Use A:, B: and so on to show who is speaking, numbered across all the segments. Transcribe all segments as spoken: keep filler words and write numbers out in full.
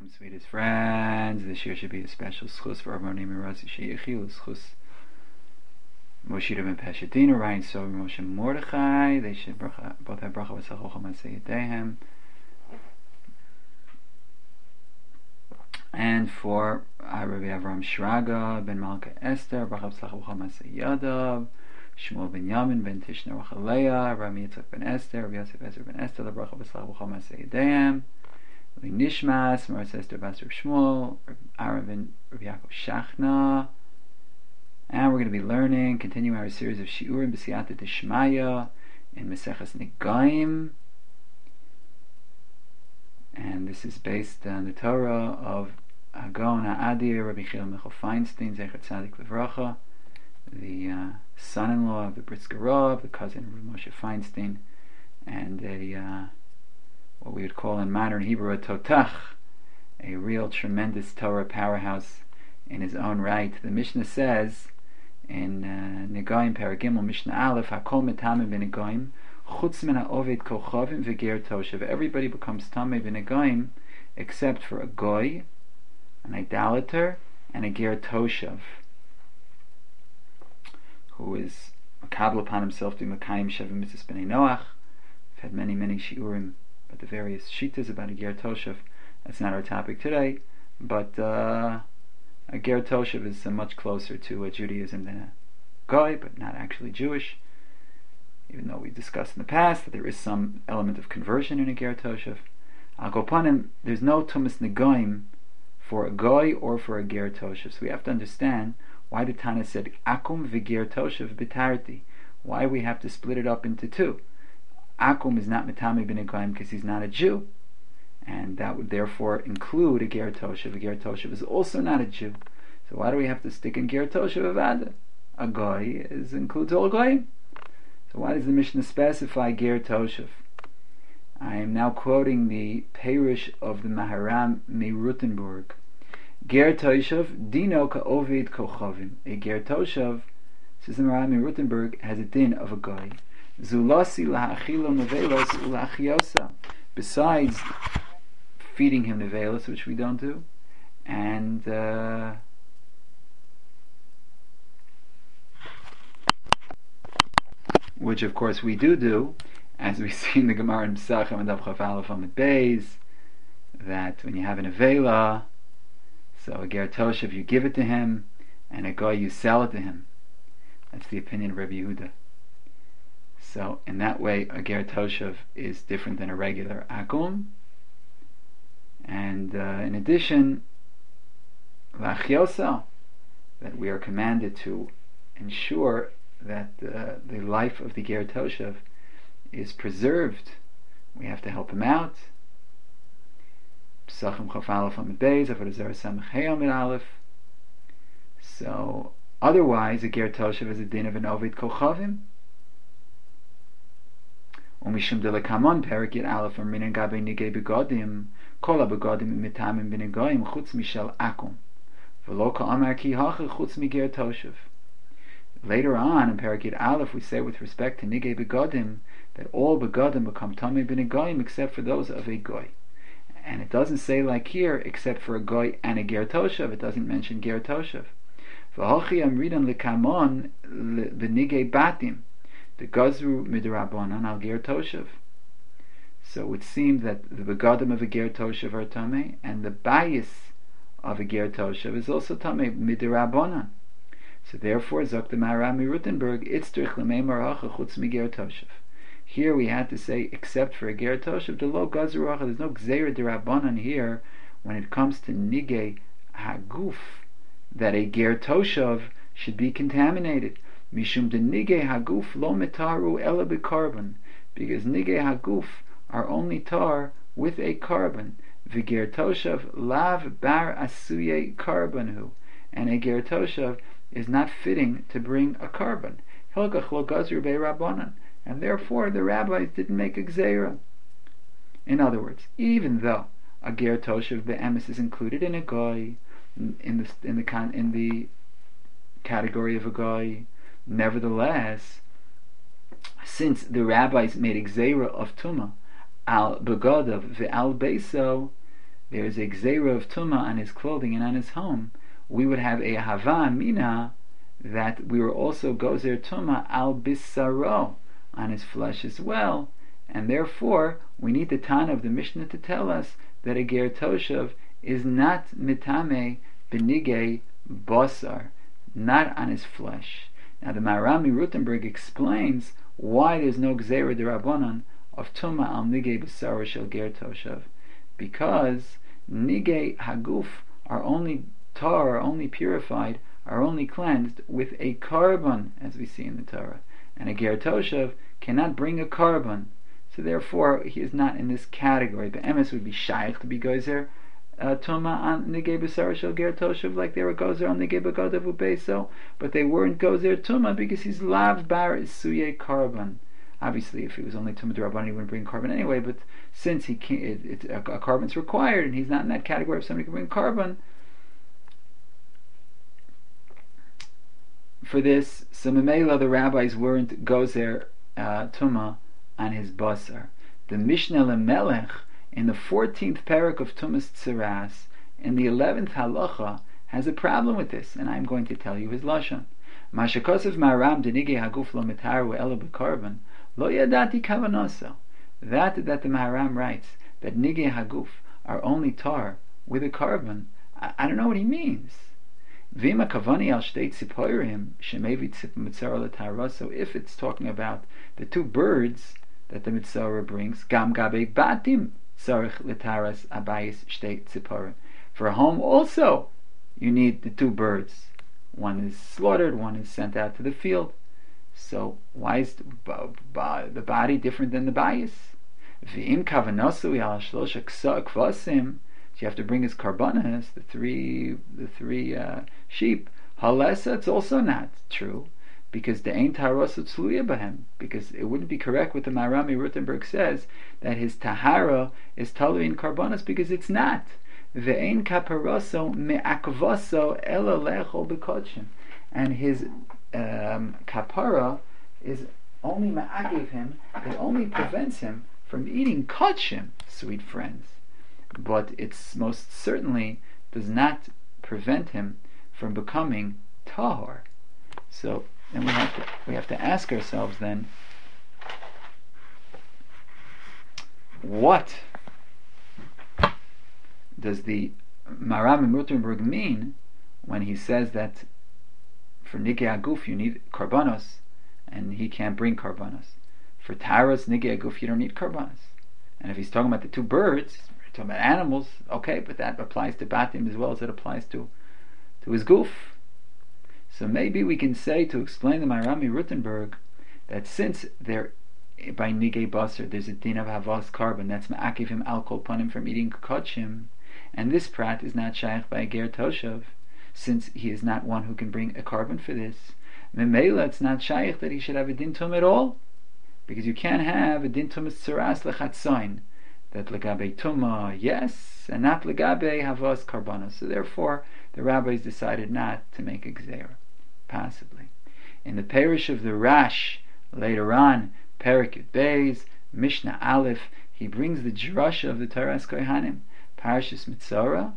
A: Welcome, sweetest friends. This year should be a special schus for Armoni Mirazi Sheyichilu, schus Moshe ben Peshatina, Ryan So Moshe Mordechai. They should bracha, both have bracha v'sachocha maseyedehem. And for uh, Rabbi Avram Shraga ben Malka Esther, bracha v'sachocha maseyadav. Shmuel ben Yamin ben Tishna Rachaleya, Rami Yitzchak ben Esther, Rabbi Yosef Ezra ben Esther, bracha v'sachocha maseyedehem. Nishmas, Maras Esther Basar Shmuel, Aaron ben Rabbi Yaakov Shachna. And we're going to be learning, continuing our series of Shiurim B'Siyata Deshmaya in Maseches Negaim. And this is based on the Torah of Hagon HaAdir, Rabbi Chil Michal Feinstein, Zecher Tzadik Levracha, the uh, son-in-law of the Britzker Rav, the cousin of Moshe Feinstein, and a uh, what we would call in modern Hebrew a totach, a real tremendous Torah powerhouse in his own right. The Mishnah says in uh, Negaim Paragimel Mishnah Aleph, Hakol metamim v'negaim chutz min ha'oved kochavim v'ger toshav. Everybody becomes tamei v'negaim except for a goy, an idolater, and a ger toshav, who is makabel upon himself to Makayim Shavim Mitzvahs B'nei Noach. We've had many, many shiurim about the various shitas about a ger toshav. That's not our topic today, but uh, a ger toshav is uh, much closer to uh, Judaism than a goy, but not actually Jewish. Even though we discussed in the past that there is some element of conversion in a ger toshav, Al Kopanim, there's no tumas negoim for a goy or for a ger toshav. So we have to understand why the Tana said akum v'ger toshav b'tarti. Why we have to split it up into two. Akum is not metame b'negoim because he's not a Jew, and that would therefore include a ger toshav. A ger toshav is also not a Jew. So why do we have to stick in ger toshav avada? A goy is includes all goyim. So why does the Mishnah specify ger toshav? I am now quoting the Perush of the Maharam Meirutenburg. Ger toshav dino ka'ovid kochavim. A ger toshav, says the Maharam Meirutenburg, has a din of a goy. Zulasi lahachilo nevelos ulachiosa. Besides feeding him nevelos, which we don't do, and uh, which of course we do do, as we see in the Gemara in Pesachim and Daf Chaf Aleph Amud Beis, that when you have an avela, so a ger toshav you give it to him, and a goy you sell it to him. That's the opinion of Rabbi Yehuda. So in that way, a ger toshav is different than a regular akum. And uh, in addition, lachiosa, that we are commanded to ensure that uh, the life of the ger toshav is preserved. We have to help him out. Pesachim Chaf Aleph Amud Beis, Avodah Zarah Samech Hey Amud Aleph. So otherwise, a ger toshav is a din of an ovid kochavim. Umishum de lekamon perik yit aleph amrin gabe nigei begodim kol begodim mitamim b'negoim chutz mishel akum v'lo ka'amar ki hacha chutz miger toshav. Later on in perik yit aleph we say with respect to nigei begodim that all begodim become tamei b'negoim except for those of a goy, and it doesn't say like here except for a goy and a ger toshav. It doesn't mention ger toshav. V'hochi amridan lekamon b'nigei batim the gazru midrabanan al ger toshav. So it would seem that the begadim of a ger toshav are tamei, and the bias of a ger toshav is also tamei midrabanan. So therefore, zok the Maharam Meirutenburg, itztrich lemei maracha chutz mi ger toshav. Here we had to say except for a ger toshav, the lo gazru racha. There's no gzeira derabanan here when it comes to nigei haguf, that a ger toshav should be contaminated. Mishum de nigei haguf lo metaru ela b'karban, because nigei haguf are only tar with a carbon. V'ger toshav lav bar asuye karbanhu, and a ger toshav is not fitting to bring a carbon. Hilgach lo gazru be'rabanan, and therefore the rabbis didn't make a gzeira. In other words, even though a ger toshav be'emes is included in a goy, in the in the in the category of a goy, nevertheless, since the rabbis made a gzeira of tuma al begadav ve'al beiso, there is a gzeira of tumah on his clothing and on his home, we would have a hava mina that we were also gozer tumah al bisaro, on his flesh as well, and therefore we need the Tana of the Mishnah to tell us that a ger toshav is not mitame benigay basar, not on his flesh. Now the Maharam Rutenberg explains why there's no gzeira derabanan of tumah al nigay basar shel ger toshav, because nigay haguf are only tar, are only purified, are only cleansed with a carbon, as we see in the Torah, and a ger toshav cannot bring a carbon, so therefore he is not in this category. But emes would be shaykh to be gozer uh, tuma on nigay b'sar shel ger toshav, like they were gozer on nigay b'godav u'beso, but they weren't gozer tuma because he's lav bar isuye carbon. Obviously, if he was only tumah d'rabbanan, he wouldn't bring carbon anyway. But since he can't, it, it, a, a carbon's required, and he's not in that category if somebody can bring carbon. For this, so memela the rabbis weren't gozer uh, tumah on his basar. The Mishnah Lemelech in the fourteenth parak of Tumas Tzeras, in the eleventh halacha, has a problem with this, and I'm going to tell you his lashon. Mashakosef Maharam denigei haguf lo mitaru ela b'karban lo yadati kavanoso. That that the Maharam writes that nigei haguf are only tar with a carbon. I, I don't know what he means. Vima kavani al shtei tziporim shemevi mitzara l'tara. So if it's talking about the two birds that the mitzara brings, gam gabe batim tzarich l'taras abayis shtei tziporim. For a home also, you need the two birds. One is slaughtered, one is sent out to the field. So why is the, the body different than the bayis? V'im kavanosu al shlosha kvasim. You have to bring his karbanas, the three, the three uh, sheep. Halesa, it's also not true, because the ein taharosu tzluya b'hem, because it wouldn't be correct what the Maharam Rutenberg says that his tahara is talui in karbanas, because it's not. Ve'ein kaparoso me'akvaso ela lechol b'kodshim, and his um, kapara is only ma'akiv him. It only prevents him from eating kodshim, sweet friends. But it most certainly does not prevent him from becoming tahor. So then we have to we have to ask ourselves then, what does the Maharam Rutenberg mean when he says that for nigei aguf you need karbanos and he can't bring karbanos? For taharos nigei aguf you don't need karbanos. And if he's talking about the two birds, talking about animals, okay, but that applies to batim as well as it applies to to his goof. So maybe we can say, to explain the Maharam Rutenberg, that since there by nigei basar there's a din of havas carbon that's ma'akiv him al kol panim from eating kodshim, and this prat is not shaykh by a ger toshav, since he is not one who can bring a carbon for this. Memela, it's not shaykh that he should have a din tum at all, because you can't have a din tumas tzeras lechatzain, that legabe tuma yes, and not legabe havas karbanos. So therefore, the rabbis decided not to make a gzeira, possibly. In the parish of the Rash, later on, Perik Yud Beis, Mishnah Aleph, he brings the drasha of the Taras Kohanim, Parashas Mitzora,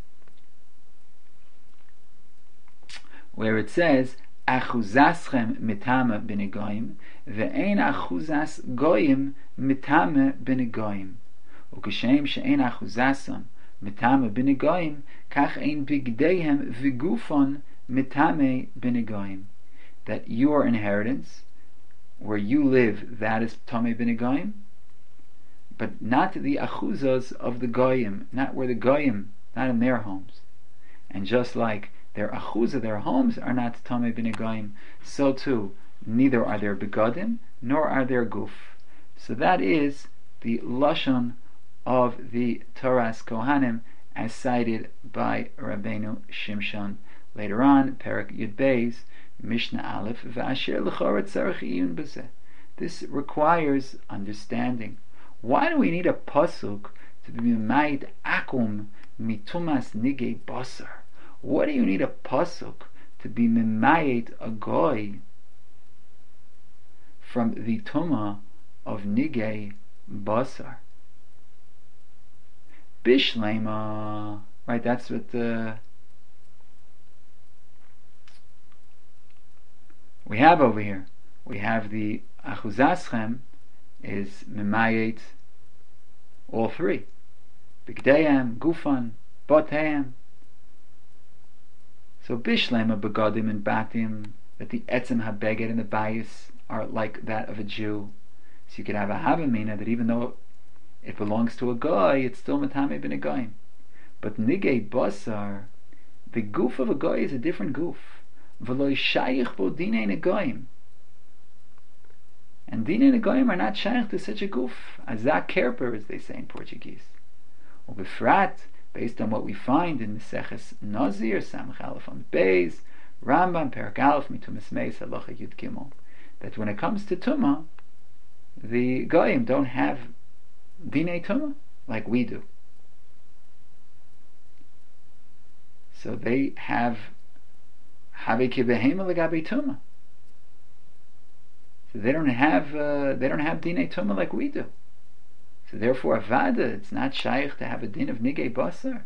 A: where it says, Achuzaschem mitame b'negoyim, ve'ein achuzas goyim mitame b'negoyim. וכשם שאין אחוזסם מטעמה בנגויים, כך אין בגדיהם וגופון מטעמה בנגויים. That your inheritance, where you live, that is tame b'negoyim, but not the achuzos of the goyim, not where the goyim, not in their homes. And just like their achuzah, their homes are not tame b'negoyim, so too, neither are their begodim, nor are their guf. So that is the lashon of the Taras Kohanim as cited by Rabbeinu Shimshon. Later on, Perak Yud Beis, Mishnah Aleph, V'asher l'chora tzarech iyun b'zeh. This requires understanding. Why do we need a pasuk to be made akum mitumas nigei basar? What do you need a pasuk to be mimayet a goy from the tuma of nigei basar? Bishlema, right? That's what the we have over here. We have the Achuzaschem is Memayet all three. Bigdayam, Gufan, Botayam. So Bishlema Begadim and Batim, that the Etzem HaBeged and the Bayis are like that of a Jew. So you could have a Havamina that even though it belongs to a Goy, it's still Matame bin a Goyim. But Nigei Basar, the goof of a Goy is a different goof. V'loi Shayich bo Dinei Negoyim. And Dinei Negoyim are not Shayich to such a goof. Azak Kerper, as they say in Portuguese. Or Befrat, based on what we find in Meseches Nazir, Samach Aleph on Beis, Rambam, Perak Aleph, Mitumas Meis, Halacha Yud Gimel, that when it comes to Tumah, the Goyim don't have Dinei Tumah like we do. So they have Have Kibehema Legabe Tumah. So they don't have uh, they don't have Dinei Tumah like we do. So therefore, Avada, it's not shaykh to have a din of Nigei Basar.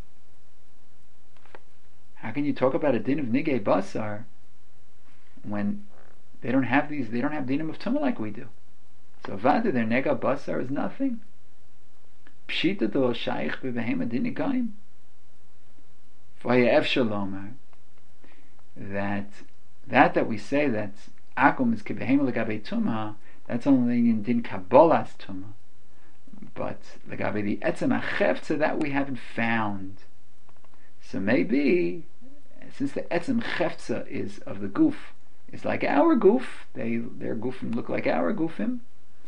A: How can you talk about a din of Nigei Basar when they don't have these? They don't have dinim of Tumah like we do. So Avada, their Nega Basar is nothing. Pshita do shaykh bebehema din Nigayim. V'haya efshar lomar that that that we say that Akum is kibehema legabe Tumah. That's only in din Kabbalas Tumah. But legabe the etzem achefza, that we haven't found. So maybe since the etzem chefza is of the goof is like our goof, they their goofim look like our goofim.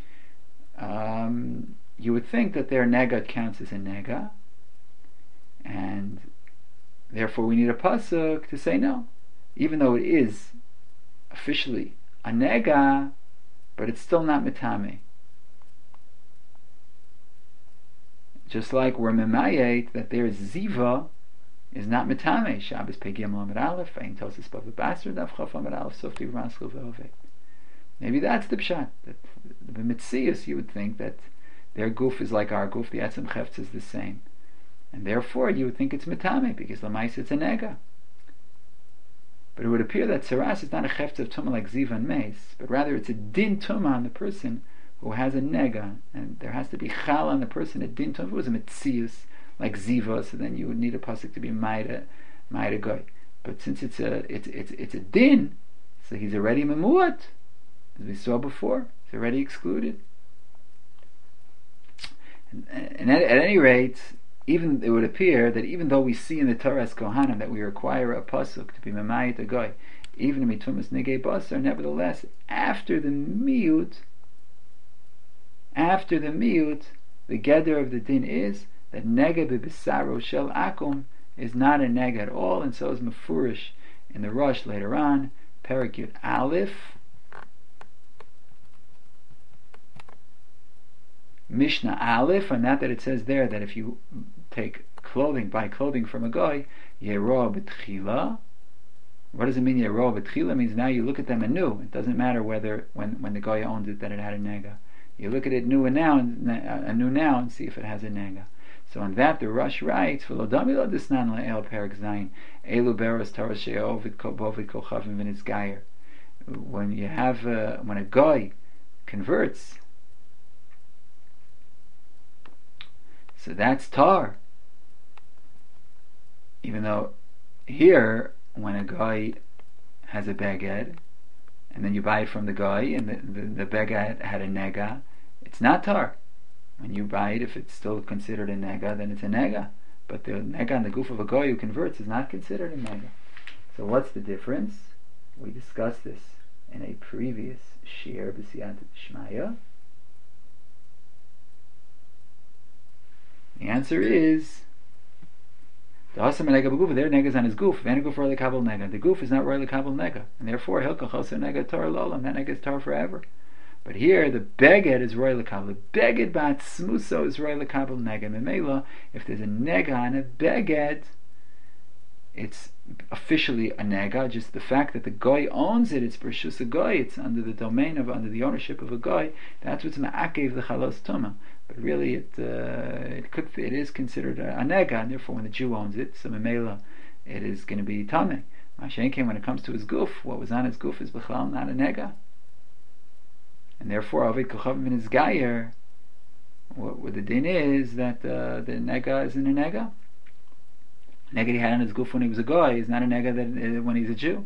A: Um, you would think that their nega counts as a nega, and therefore we need a pasuk to say no, even though it is officially a nega, but it's still not mitame. Just like we're memayet that there is ziva is not mitame. Shabbos pegiyam lamed aleph, ein tosis bava basra daf chaf lamed aleph softi v'maskul v'oved. Maybe that's the pshat. That the mitzias, you would think that their goof is like our goof. The etzem chefetz is the same, and therefore you would think it's mitame because lamais it's a nega. But it would appear that saras is not a chefetz of tumah like ziva and meis, but rather it's a din tumah on the person who has a nega, and there has to be chal on the person at din tumah. If it was a mitzias like ziva, so then you would need a pasuk to be maida maida goy. But since it's a it's it's it's a din, so he's already memuat, as we saw before. He's already excluded. And, and at, at any rate, even it would appear that even though we see in the Torah as Kohanim that we require a pasuk to be memayit a goy, even in mitumas nigei basar, nevertheless, after the miut, after the miut, the geder of the din is that nega b'bisaro shel akum is not a nega at all, and so is mefurish in the rush later on, Perak Yud Aleph, Mishnah Aleph, and not that it says there that if you take clothing, buy clothing from a guy, yeroah b'tchila. What does it mean yeroah b'tchila? It means now you look at them anew. It doesn't matter whether when, when the guy owned it that it had a nega. You look at it new and now, anew now, and see if it has a nega. So on that, the Rush writes, "V'lodami lo disnan le'el perak zayin elu beros Torah she'ovid bovid kolchavim v'nitzgayer." When you have uh, when a guy converts, so that's tar. Even though here, when a guy has a beged, and then you buy it from the guy, and the the, the beged had a nega, it's not tar. When you buy it, if it's still considered a nega, then it's a nega. But the nega on the goof of a guy who converts is not considered a nega. So what's the difference? We discussed this in a previous shir b'siyat shmaya. The answer is the hasam nega b'guf. Their nega is on his goof. V'en goof roy lekabel nega. The goof is not roy lekabel nega, and therefore hilkach also nega tar lolam. That nega is tar forever. But here the beged is roy lekabel. The beged bat smuso is roy lekabel nega. Memela, if there's a nega on a beged, it's officially a nega. Just the fact that the guy owns it, it's precious a guy. It's under the domain of under the ownership of a guy. That's what's ma'akev the chalos tuma. but really it uh, it could it is considered a, a nega, and therefore when the Jew owns it, so memela, it is going to be tameh. Mashenkin, when it comes to his guf, what was on his guf is b'chlal not a nega, and therefore Ovid Kochavim in his gayer, what, what the din is that uh, the nega isn't a nega. Nega he had on his guf when he was a guy is not a nega that uh, when he's a Jew.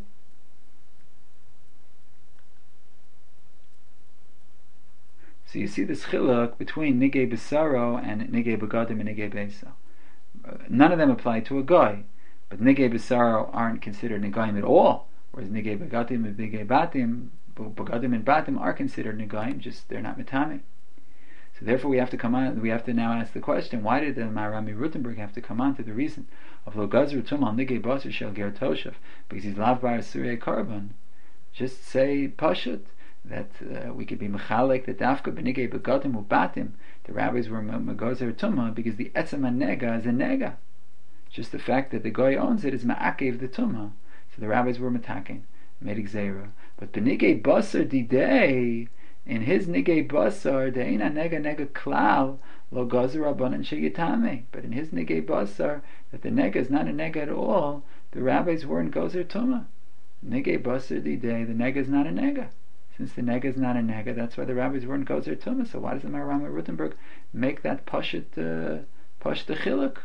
A: So you see this chiluk between nigei besaro and nigei begadim and nigei beisa. Uh, none of them apply to a guy, but nigei besaro aren't considered negaim at all, whereas nigei begadim and nigei batim, begadim and batim are considered negaim, just they're not metame. So therefore, we have to come on. We have to now ask the question: why did the Marami Rutenberg have to come on to the reason of lo gazru tumal nigei basar shel ger toshav, because he's lav bar surei korban? Just say pashut that uh, we could be mechalek that dafka benigei begadim ubatim. The rabbis were megozer tumah because the etzem nega is a nega. Just the fact that the guy owns it is ma'akev the tumah. So the rabbis were metaking, made gzeira. But benigei basar didei, in his nigei basar deina nega nega klal lo gazer rabbanan sheyitame. But in his nigei basar, that the nega is not a nega at all, the rabbis weren't gozer tumah. Nigei basar didei, the nega is not a nega. Since the nega is not a nega, that's why the rabbis weren't gozer tumah. So why does the Maharam Rutenberg make that pashut uh, pashut the chiluk?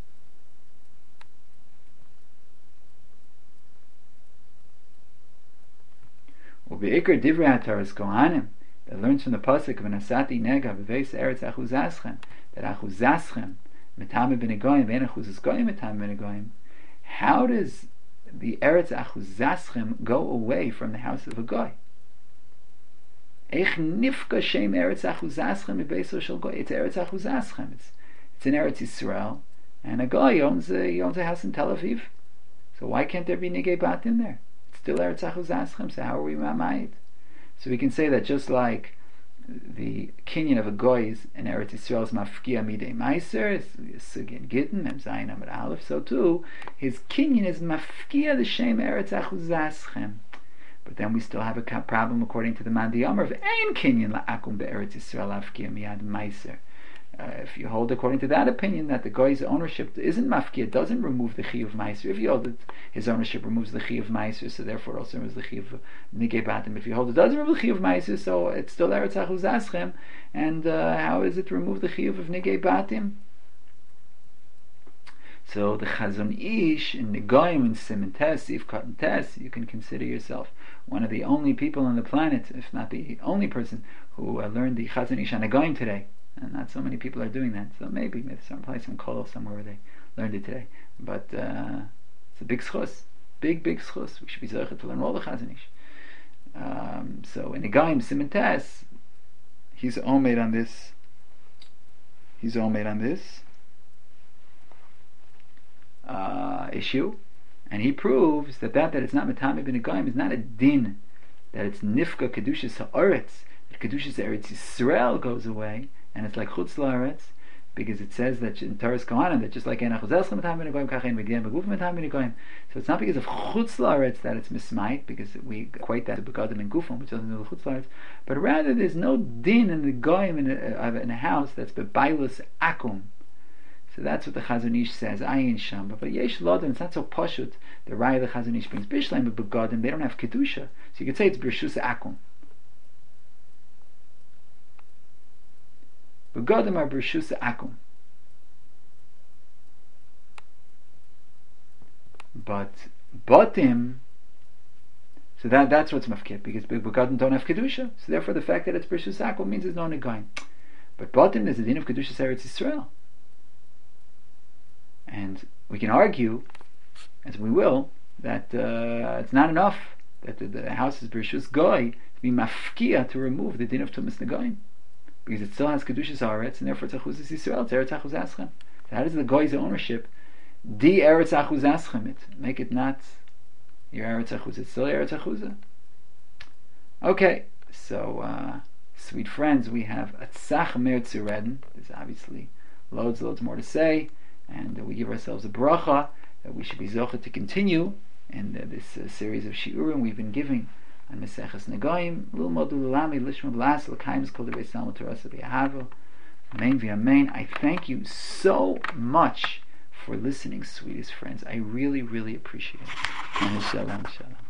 A: Ubeikar divrei hataras kohanim, that learns from the pasuk of Nasati nega b'veis eretz achuzaschem, that achuzaschem metame b'negoyim ve'en achuzasgoyim metame b'negoyim. How does the eretz achuzaschem go away from the house of a goy? Eich nifka shem eretz achuzaschem b'veiso shel goy. It's eretz achuzaschem. It's it's in Eretz Yisrael, and a goy owns a, he owns a house in Tel Aviv. So why can't there be nigei bat in there? It's still eretz achuzaschem. So how are we mamayit? So we can say that just like the kinyan of a goy is in Eretz Yisrael is mafkia midei meiser, sugin gittin mem zayin amid aleph, so too his kinyan is mafkia the shem eretz achuzaschem. But then we still have a problem according to the Mandi Amar of ein kinyan la'akum be'eretz Yisrael afkia miyad meiser. Uh, if you hold according to that opinion that the guy's ownership isn't mafkia, doesn't remove the chi of meiser. If you hold that his ownership removes the chi of meiser, so therefore it also removes the chi of nigei batim. If you hold it doesn't remove the chi of meiser, so it's still eretz achuzaschem. And uh, how is it to remove the chi of nigei batim? So the Chazon Ish in Negoim and Siman Tes, Sif and Tes, you can consider yourself one of the only people on the planet, if not the only person, who uh, learned the Chazon Ish on Negoim today. And not so many people are doing that. So maybe, maybe some place in Kol somewhere where they learned it today. But uh, it's a big schus, big, big schus. We should be zeichet to learn all the Chazon Ish. Um, so in Negoim, Siman Tes, he's all made on this. He's all made on this. Uh, issue, and he proves that that, that it's not metame b'negoyim is not a din, that it's nifka kedushas ha'aretz, that kedushas Eretz Yisrael goes away, and it's like chutz la'aretz, because it says that in Taras Kohanim that just like en achuzaschem metame b'negoyim kachein v'gien b'guf metame b'negoyim. So it's not because of chutz la'aretz that it's mismait, because we equate that to begadim and gufim, which doesn't do the chutz la'aretz, but rather there's no din in the goyim in a, in a house that's bebailus akum. So that's what the Chazon Ish says. Ayin sham, but yesh lodim. It's not so pashut. The raya the Chazon Ish brings bishleim but begadim. They don't have kedusha, so you could say it's b'rshus akum. Begadim are b'rshus akum, but batim. So that that's what's mafkir, because begadim don't have kedusha. So therefore, the fact that it's b'rshus akum means there's no negaim. But batim there's a din of kedusha Eretz Yisrael. And we can argue, as we will, that uh, it's not enough that the, the house is Bereshus Goy to be mafkia to remove the din of Tumas Negoyim, because it still has Kedushas Haaretz, and therefore it's Achuzas Yisrael, it's Eretz Achuzaschem. So how does the Goy's ownership di Eretz Achuzaschem it? Make it not your Eretz Achuz, it's still Eretz Achuzah. Okay, so uh, sweet friends, we have Atzach Mer Tzureden. There's obviously loads, loads more to say. And uh, we give ourselves a bracha that we should be zocheh to continue in uh, this uh, series of shiurim we've been giving on Maseches Negoyim. Lil modu l'lami lishma b'las l'kaims kol devei salmo torasa b'yahavo. Amen v'amen. I thank you so much for listening, sweetest friends. I really, really appreciate it. And shalom, shalom.